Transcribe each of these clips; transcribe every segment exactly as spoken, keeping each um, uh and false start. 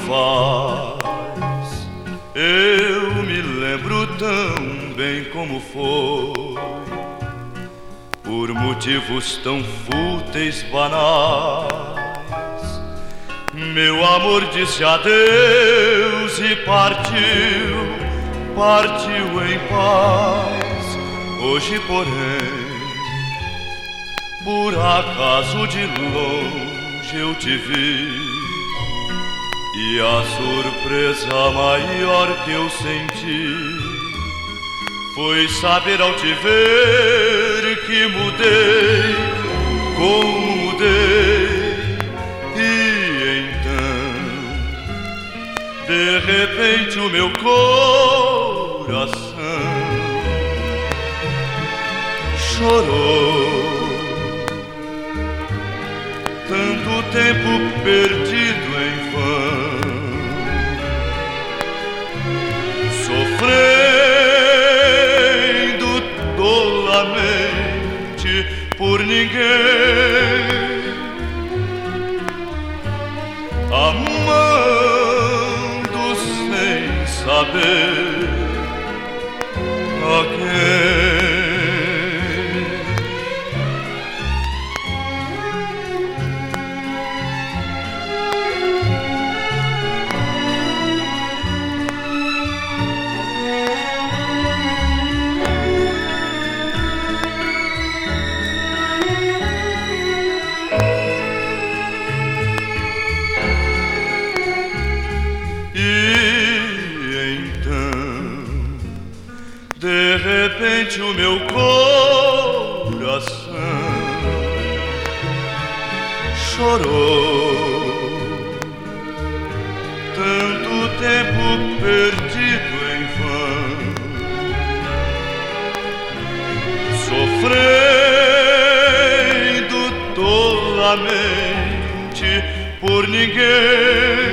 faz. Eu me lembro tão bem como foi, por motivos tão fúteis, banais. Meu amor disse adeus e partiu, partiu em paz. Hoje, porém, por acaso de longe eu te vi, e a surpresa maior que eu senti foi saber ao te ver que mudei, como mudei. E então, de repente, o meu coração chorou. Tanto tempo perdido em vão, sofrendo tolamente por ninguém, amando sem saber a quem. De repente o meu coração chorou. Tanto tempo perdido em vão, sofrendo tolamente por ninguém,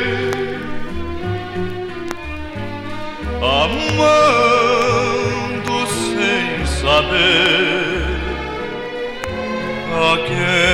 amando sem saber a quem.